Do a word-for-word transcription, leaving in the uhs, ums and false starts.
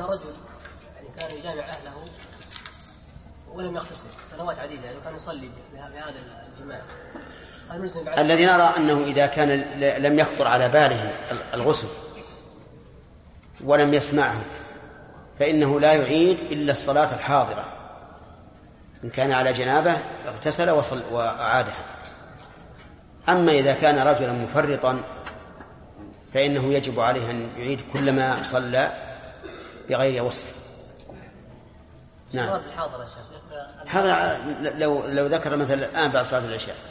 رجل يعني كان يجامع أهله ولم يغتسل سنوات عديدة يعني كان يصلي بهذا الجماع الذي نرى أنه إذا كان لم يخطر على باله الغسل ولم يسمعه فإنه لا يعيد إلا الصلاة الحاضرة. إن كان على جنابه اغتسل وأعادها. أما إذا كان رجلا مفرطا فإنه يجب عليه أن يعيد كل ما صلى بغير وسع. نعم. هذا لو لو ذكر مثلا الآن بعد صلاة العشاء